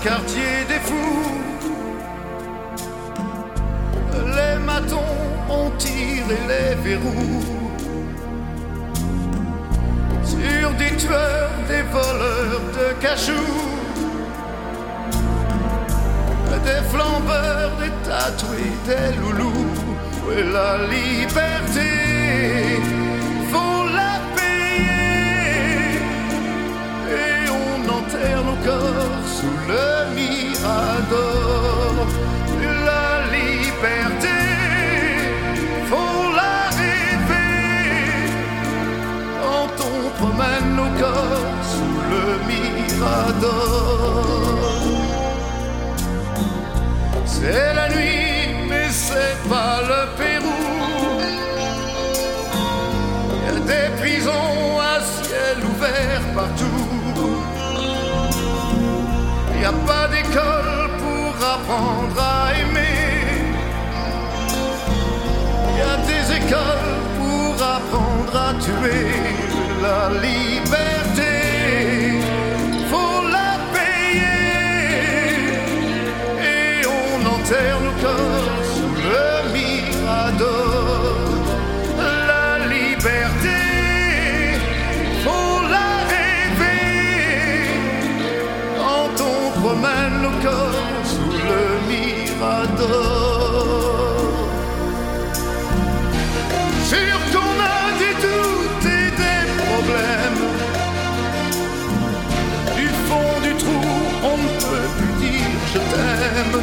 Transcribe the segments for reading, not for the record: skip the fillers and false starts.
quartier des fous. Les matons ont tiré les verrous sur des tueurs, des voleurs de cachous, des flambeurs, des tatoués, des loulous. Où est la liberté? Faut la payer. Et on enterre nos corps sous le mirador. La liberté, faut la rêver. Quand on promène nos corps sous le mirador. C'est la nuit, mais c'est pas le Pérou. Y a des prisons à ciel ouvert partout. Y a pas d'école pour apprendre à aimer. Y a des écoles pour apprendre à tuer. La liberté, faut la payer. Et on enterre nos corps sous le mirador. La liberté, faut la rêver. Quand on promène nos corps sous le mirador. Sûr qu'on a des doutes et des problèmes. Du fond du trou, on ne peut plus dire je t'aime.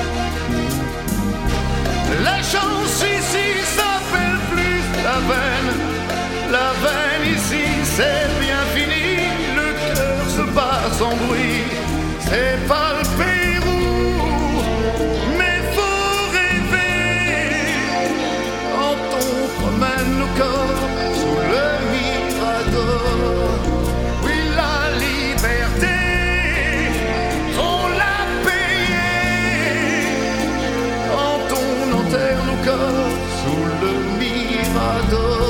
La chance ici s'appelle plus la veine. La veine ici c'est bien fini. Le cœur se bat sans bruit. C'est pas le Pérou, mais faut rêver. Quand on promène nos corps sous le mirador. Oui, la liberté, faut la payer. Quand on enterre nos corps sous le mirador.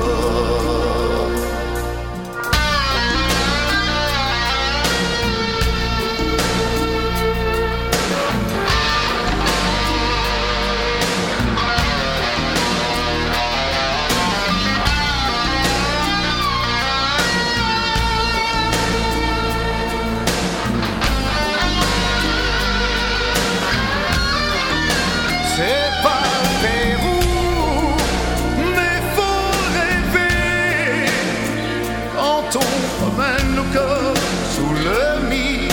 C'est pas le Pérou, mais faut rêver. Quand on promène nos corps sous le mirador.